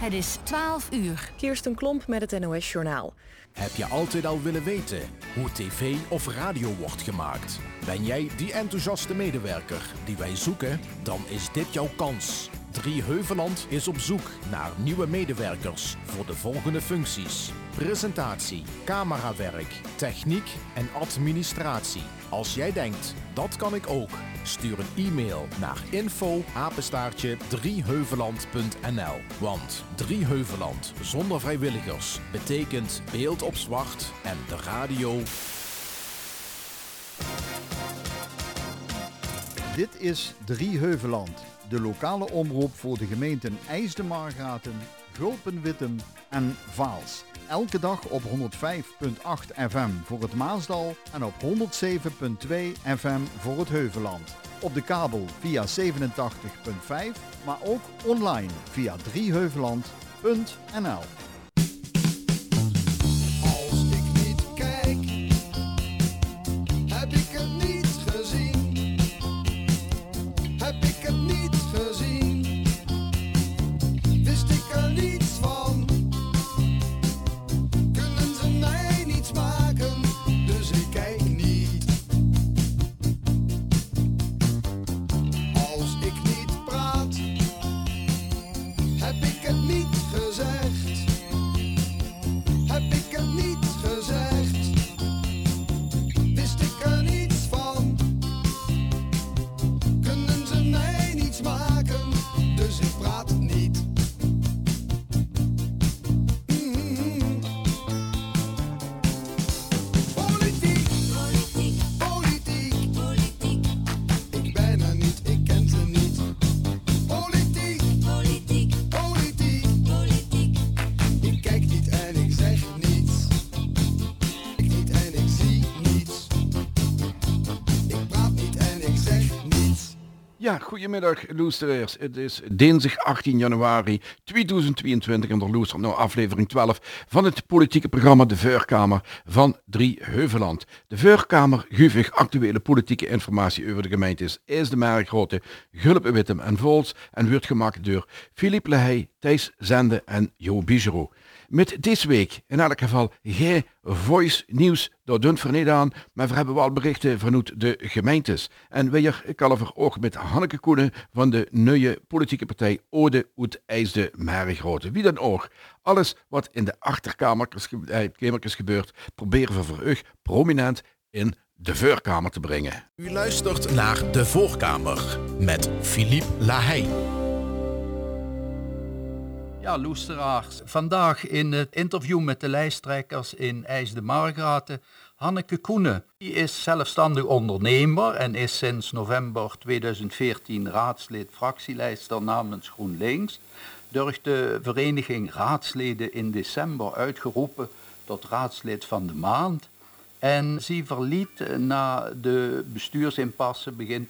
Het is 12 uur. Kirsten Klomp met het NOS-journaal. Heb je altijd al willen weten hoe tv of radio wordt gemaakt? Ben jij die enthousiaste medewerker die wij zoeken? Dan is dit jouw kans. Drieheuveland is op zoek naar nieuwe medewerkers voor de volgende functies: presentatie, camerawerk, techniek en administratie. Als jij denkt, dat kan ik ook, stuur een e-mail naar info@drieheuveland.nl. Want Drieheuveland zonder vrijwilligers betekent beeld op zwart en de radio. Dit is Drieheuveland, de lokale omroep voor de gemeenten IJsden-Margraten, Gulpen-Wittem en Vaals. Elke dag op 105.8 FM voor het Maasdal en op 107.2 FM voor het Heuveland. Op de kabel via 87.5, maar ook online via drieheuveland.nl. Als ik niet kijk, heb ik het niet gezien. Heb ik het niet gezien, wist ik er niets van. Kunnen ze mij niets maken, dus ik kijk niet. Als ik niet praat, heb ik het niet gezegd. Heb ik het niet gezegd, wist ik er niets van. Kunnen ze mij niets maken, dus ik praat niet. Politiek, politiek, politiek, politiek. Ik ben er niet, ik ken ze niet. Politiek, politiek, politiek, politiek. Ik kijk niet en ik zeg niets. Ik niet en ik zie niets. Ik praat niet en ik zeg niets. Ja, goedemiddag luisteraars. Het is dinsdag 18 januari 2022 en er luistert naar aflevering 12 van het politieke programma De Vuurkamer van Drieheuveland. De Vuurkamer geeft actuele politieke informatie over de gemeentes IJsden-Margraten, Gulpen-Wittem en Vaals en wordt gemaakt door Philippe Lehey, Thijs Zende en Jo Bijero. Met deze week in elk geval geen voice nieuws, dat doen we niet aan, maar we hebben wel berichten vanuit de gemeentes. En weer kalver ook met Hanneke Koenen van de nieuwe politieke partij Ode uit IJsden-Margraten. Wie dan ook, alles wat in de achterkamertjes gebeurt, proberen we voor u prominent in de Vuurkamer te brengen. U luistert naar De Voorkamer met Philippe Lehey. Ja, luisteraars. Vandaag in het interview met de lijsttrekkers in IJsden-Margraten, Hanneke Koenen. Die is zelfstandig ondernemer en is sinds november 2014 raadslid fractielijster namens GroenLinks. Door de vereniging raadsleden in december uitgeroepen tot raadslid van de maand. En ze verliet na de bestuursimpasse begin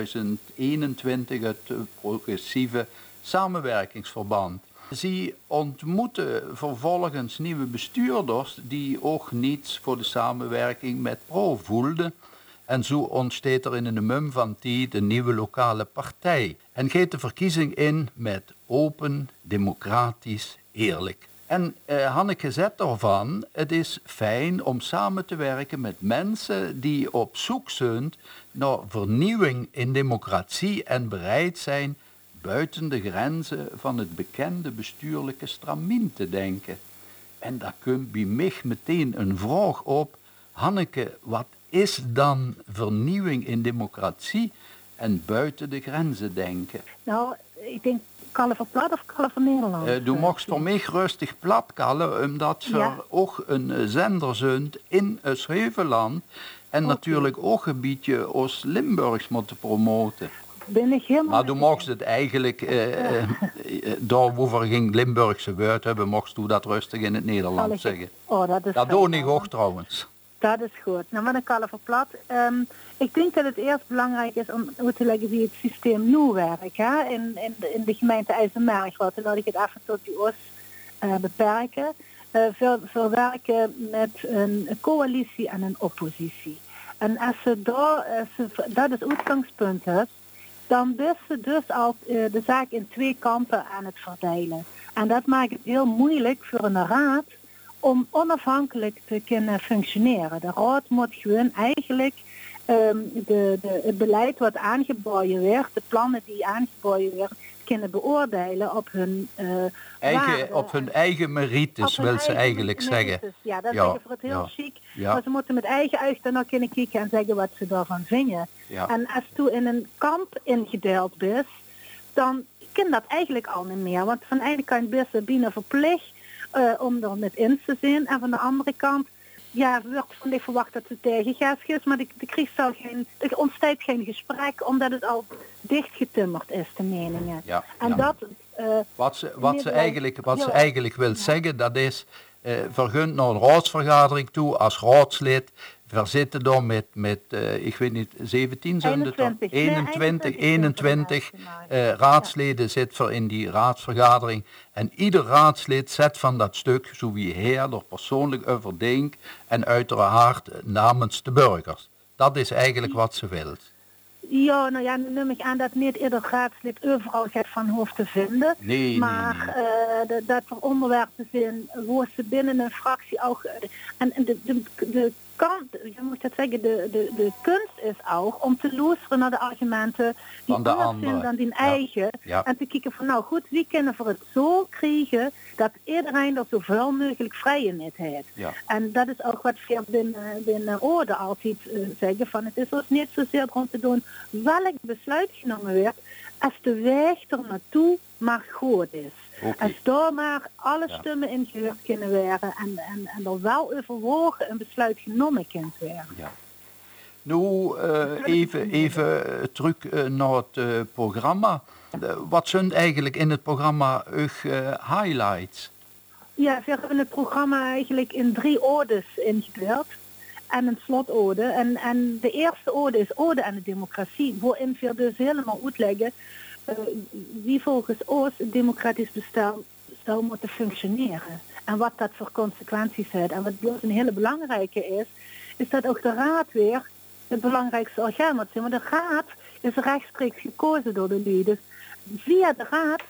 2021 het progressieve samenwerkingsverband. Ze ontmoeten vervolgens nieuwe bestuurders die ook niets voor de samenwerking met Pro voelden. En zo ontsteekt er in een mum van tijd een nieuwe lokale partij. En gaat de verkiezing in met open, democratisch, eerlijk. En Hanneke zet ervan, het is fijn om samen te werken met mensen die op zoek zijn naar vernieuwing in democratie en bereid zijn buiten de grenzen van het bekende bestuurlijke stramien te denken. En daar komt bij mij meteen een vraag op. Hanneke, wat is dan vernieuwing in democratie en buiten de grenzen denken? Nou, ik denk Kalver Plat of Kalver Nederland. Du mocht voor mij rustig plat kallen, omdat we ook een zender zijn in het Heuveland en natuurlijk ook een beetje Oost-Limburgs moeten promoten. Ben ik helemaal. Maar toen mocht het eigenlijk, daar waar we geen Limburgse woord hebben, mocht u dat rustig in het Nederlands zeggen. Oh, dat is dat doe ik ook trouwens. Dat is goed. Nou, met een Kalver Plat. Ik denk dat het eerst belangrijk is om uit te leggen wie het systeem nu werkt. Hè? In de gemeente IJsden-Margraten, laat ik het even tot die Oost beperken. We werken met een coalitie en een oppositie. En als dat het uitgangspunt is, dan is ze dus al de zaak in twee kampen aan het verdelen. En dat maakt het heel moeilijk voor een raad om onafhankelijk te kunnen functioneren. De raad moet gewoon eigenlijk het beleid wat aangeboden werd, de plannen die aangeboden werden, kunnen beoordelen op hun Op hun eigen merites, wil ze eigenlijk zeggen. Ja, dat zeggen voor het heel chic. Ja. Maar ze moeten met eigen ogen dan ook kunnen kijken en zeggen wat ze daarvan vinden. Ja. En als je in een kamp ingedeeld bent, dan kan dat eigenlijk al niet meer. Want van de ene kant ben je bijna verplicht om er met in te zijn. En van de andere kant wordt van die verwacht dat ze tegengas is, maar er ontstaat geen gesprek, omdat het al dichtgetimmerd is, de meningen. Ja, en dat... Wat ze eigenlijk wil zeggen, dat is, vergunt naar een raadsvergadering toe als raadslid, verzitten dan met ik weet niet, 17 zijn het dan? 21 raadsleden zitten in die raadsvergadering. En ieder raadslid zet van dat stuk, zo wie hij er persoonlijk over denkt, en uiteraard namens de burgers. Dat is eigenlijk wat ze wil. Ja, nou ja, nu neem ik aan dat niet ieder raadslid overal gaat van hoofd te vinden. Nee. Dat er onderwerpen zijn waar ze binnen een fractie ook... En de kant, je moet dat zeggen, de kunst is ook om te luisteren naar de argumenten die van de anders zijn dan die eigen. Ja. En te kijken van, nou goed, wie kunnen we het zo krijgen dat iedereen er zoveel mogelijk vrije net heeft. Ja. En dat is ook wat we binnen Orde altijd zeggen, van het is ons niet zozeer om te doen welk besluit genomen werd, als de weg er naartoe maar goed is. Okay. Als daar maar alle stemmen in gehoord kunnen worden en er wel overwogen een besluit genomen kan worden. Ja. Nu even terug naar het programma. Wat zijn eigenlijk in het programma highlights? Ja, we hebben het programma eigenlijk in 3 odes ingedeeld. En een slotode. En de eerste ode is Ode aan de Democratie, waarin we dus helemaal uitleggen wie volgens ons het democratisch bestel zou moeten functioneren. En wat dat voor consequenties heeft. En wat een hele belangrijke is dat ook de raad weer het belangrijkste orgaan moet zijn. Maar de raad is rechtstreeks gekozen door de lui. Dus via de raad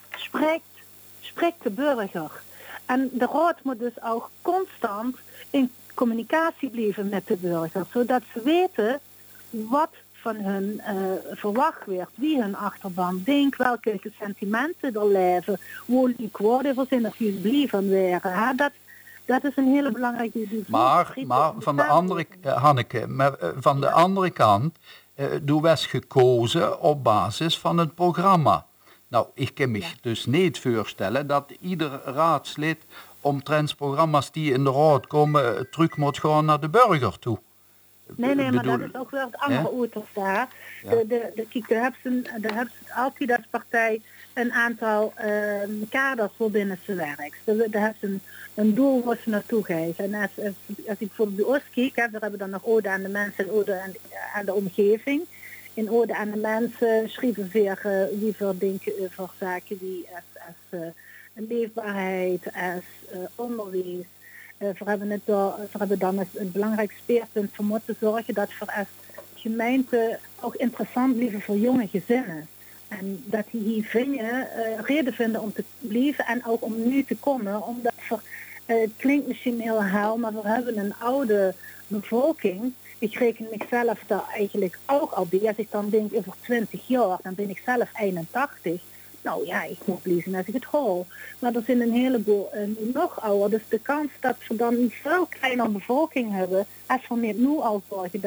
spreekt de burger. En de raad moet dus ook constant in communicatie blijven met de burger. Zodat ze weten wat van hun verwacht werd, wie hun achterban denkt, welke sentimenten er leven, hoe die woorden voor zijn of jullie van waren. Dat is een hele belangrijke... Maar van de andere, Hanneke, van de andere kant, was gekozen op basis van het programma. Nou, ik kan me dus niet voorstellen dat ieder raadslid omtrent programma's die in de raad komen terug moet gaan naar de burger toe. Nee, maar dat is ook wel het andere oortels daar. Kijk, daar hebben ze altijd als partij een aantal kaders voor binnen ze werkt. Daar hebben ze een doel waar ze naartoe geven. En als ik voor de Oost kijk, daar hebben we dan nog Ode aan de mensen en Ode aan de omgeving. In Ode aan de mensen schrijven we wie we denken over zaken die als leefbaarheid, als onderwijs. We hebben dan het belangrijkste speerpunt voor moeten zorgen dat we als gemeente ook interessant blijven voor jonge gezinnen. En dat die hier reden vinden om te blijven en ook om nu te komen. Omdat het klinkt misschien heel hel, maar we hebben een oude bevolking. Ik reken mezelf daar eigenlijk ook al bij. Als ik dan denk over 20 jaar, dan ben ik zelf 81. Nou ja, ik moet lezen als ik het hoor. Maar er zijn een heleboel nog ouder. Dus de kans dat we dan een veel kleiner bevolking hebben, als we niet nu al zorgen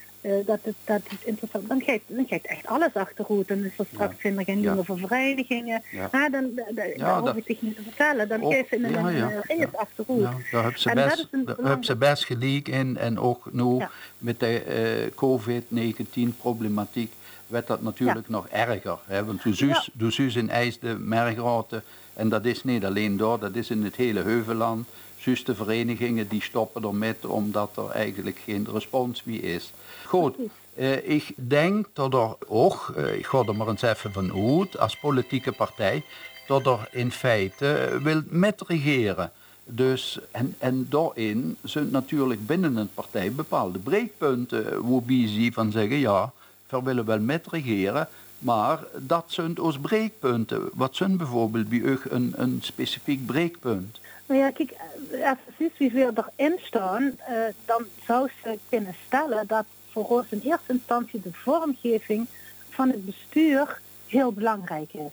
dat het interessant, dan gaat echt alles achteruit. En dus er straks zijn er geen jonge verenigingen. Ja. Dan hoef ik zich niet te vertellen. Dan geeft het in achteruit. Ja, daar hebben ze best gelijk in. En ook nu met de COVID-19 problematiek werd dat natuurlijk nog erger. Hè? Want toen zus in IJsde Mergraten, en dat is niet alleen daar, dat is in het hele Heuvelland. Zus de verenigingen die stoppen ermee omdat er eigenlijk geen respons meer is. Goed, ik denk dat er ook, ik ga er maar eens even van uit, als politieke partij, dat er in feite wil metregeren. Dus, en daarin zijn natuurlijk binnen een partij bepaalde breekpunten, waarbij ze van zeggen, ja, we willen wel metregeren, Maar dat zijn ons breekpunten. Wat zijn bijvoorbeeld bij u een specifiek breekpunt? Nou ja, kijk, als je ziet wie veel erin staan, dan zou ze kunnen stellen dat voor ons in eerste instantie de vormgeving van het bestuur heel belangrijk is.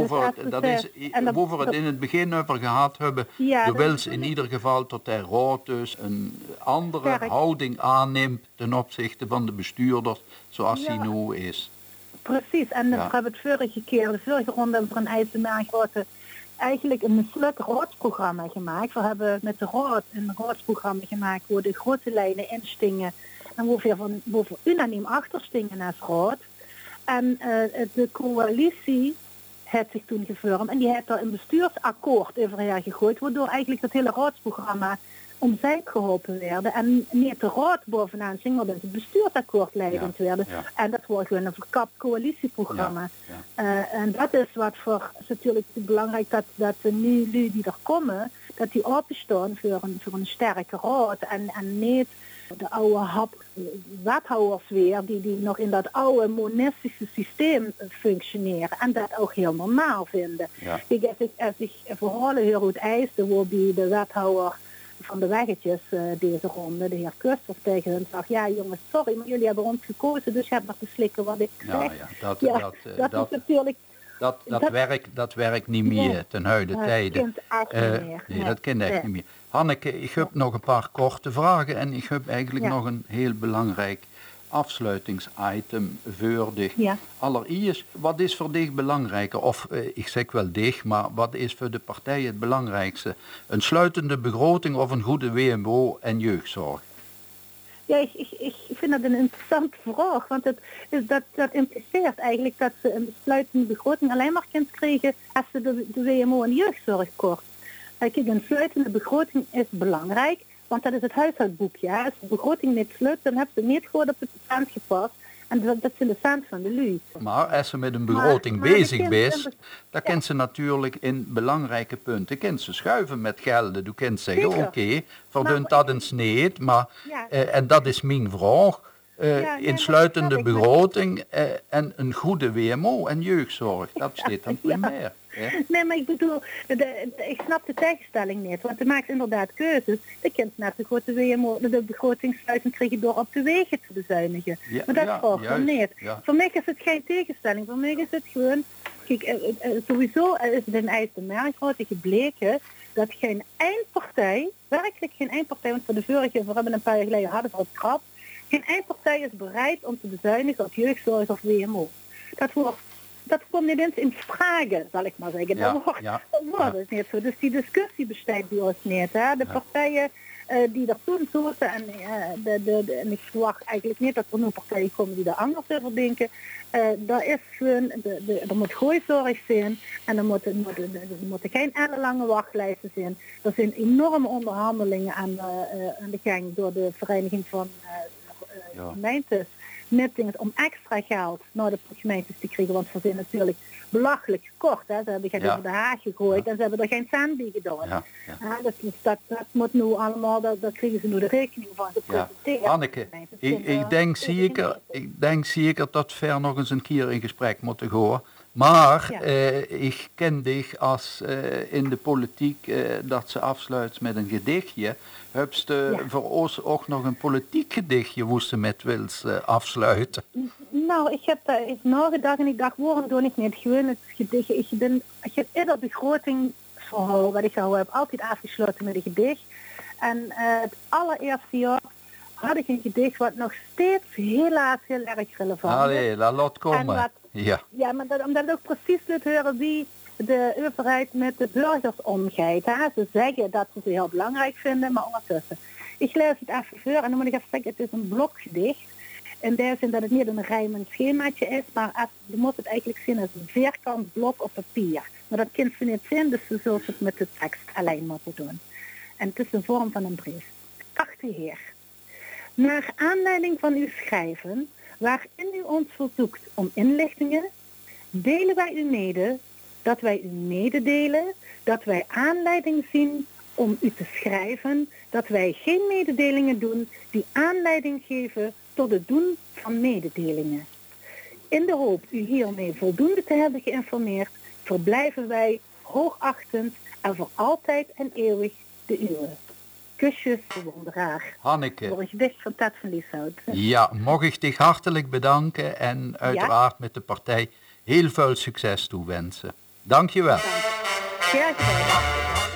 Waar we het in het begin over gehad hebben, de wil ze in ieder geval tot de raad dus een andere houding aanneemt ten opzichte van de bestuurders zoals die nu is. Precies, en we hebben het de vorige ronde voor een IJsselmeergrote eigenlijk een mislukt raadsprogramma gemaakt. We hebben met de raad een raadsprogramma gemaakt waar de grote lijnen instingen en waar we unaniem achter stingen als raad. En de coalitie heeft zich toen gevormd en die heeft daar een bestuursakkoord overheen gegooid, waardoor eigenlijk het hele raadsprogramma omzijt geholpen werden. En niet de raad bovenaan ging, maar dat het bestuursakkoord leidend werden. Ja. En dat wordt gewoon een verkapt coalitieprogramma. En dat is wat voor is natuurlijk belangrijk dat de nu die er komen, dat die openstaan voor een sterke raad en niet de oude wethouders weer, die nog in dat oude monistische systeem functioneren en dat ook heel normaal vinden. Ja. Kijk, als ik verhalen hoor hoe het IJsde, waarbij de wethouder van de weggetjes deze ronde, de heer Kusters, tegen hen zegt, ja jongens, sorry, maar jullie hebben ons gekozen, dus je hebt nog te slikken wat ik zeg. Dat is natuurlijk... Dat werkt niet meer ten huidige tijden. Dat kent echt niet meer. Hanneke, ik heb nog een paar korte vragen en ik heb eigenlijk nog een heel belangrijk afsluitingsitem voor dich. Ja. Allereerst, wat is voor dich belangrijker? Of ik zeg wel dich, maar wat is voor de partij het belangrijkste? Een sluitende begroting of een goede WMO en jeugdzorg? Ja, ik vind dat een interessante vraag, want dat impliceert eigenlijk dat ze een sluitende begroting alleen maar kunt krijgen als ze de WMO en jeugdzorg kort. Kijk, een sluitende begroting is belangrijk, want dat is het huishoudboekje. Als de begroting niet sluit, dan hebben ze niet goed op het cent gepast. En dat zijn de cent van de lui. Maar als ze met een begroting bezig is, dan kent ze natuurlijk in belangrijke punten. Kent ze schuiven met gelden. Du kunt zeggen, oké, verdunt dat eens niet. Maar, en dat is mijn vraag. Insluitende begroting en een goede WMO en jeugdzorg. Dat staat dan primair. Ja. Nee, maar ik bedoel, ik snap de tegenstelling niet, want er maakt inderdaad keuzes. De kind net de grote WMO, de begrotingssluiting krijg door op de wegen te bezuinigen. Ja, maar dat volgt dan niet. Ja. Voor mij is het geen tegenstelling, voor mij is het gewoon, kijk, sowieso is het in IJsselmeergrote gebleken dat geen eindpartij, werkelijk geen eindpartij, want voor de vorige, we hebben een paar jaar geleden hadden we het krap, geen eindpartij is bereid om te bezuinigen op jeugdzorg of WMO. Dat komt niet eens in vragen, zal ik maar zeggen. Dat wordt het niet zo. Dus die discussie bestaat bij ons niet. Hè. De partijen die er toen zaten, en ik verwacht eigenlijk niet dat er nu partijen komen die er anders over denken. Daar is gewoon, er moet gooizorg zijn en er moeten geen ellenlange wachtlijsten zijn. Er zijn enorme onderhandelingen aan de gang door de Vereniging van Gemeentes. Met dingen om extra geld naar de gemeentes te krijgen, want ze zijn natuurlijk belachelijk gekort. Hè. Ze hebben geen over de haag gegooid en ze hebben er geen cent bij gedaan. Dus dat moet nu allemaal, daar krijgen ze nu de rekening van gepresenteerd. Hanneke, ik denk zeker dat ver nog eens een keer in gesprek moeten gaan. Maar ik ken dich als in de politiek dat ze afsluit met een gedichtje. Heb je voor ons ook nog een politiek gedichtje hoe ze met wils afsluiten? Nou, ik heb daar eens nagedacht en ik dacht, waarom doe ik niet gewoon het gedichtje? Ik heb eerder begrotingsverhaal wat ik gehouden heb altijd afgesloten met een gedicht. En het allereerste jaar had ik een gedicht wat nog steeds helaas heel erg relevant is. Allee, laat komen. Ja, maar omdat het ook precies laat horen wie de overheid met de burgers omgaat. Hè? Ze zeggen dat ze heel belangrijk vinden, maar ondertussen. Ik lees het even voor en dan moet ik even zeggen, het is een blokgedicht. In de zin dat het niet een rijmend schemaatje is, maar je moet het eigenlijk zien als een vierkant blok op papier. Maar dat kind ze niet zien, dus ze zullen het met de tekst alleen moeten doen. En het is de vorm van een brief. Achte Heer, naar aanleiding van uw schrijven, waarin u ons verzoekt om inlichtingen, delen wij u mede dat wij u mededelen, dat wij aanleiding zien om u te schrijven, dat wij geen mededelingen doen die aanleiding geven tot het doen van mededelingen. In de hoop u hiermee voldoende te hebben geïnformeerd, verblijven wij hoogachtend en voor altijd en eeuwig de uwe. Kusjes, bewonderaar. Hanneke. Voor een gedicht van Ted van Lieshout. Ja, mag ik dich hartelijk bedanken en uiteraard met de partij heel veel succes toewensen. Dank je wel. Graag gedaan.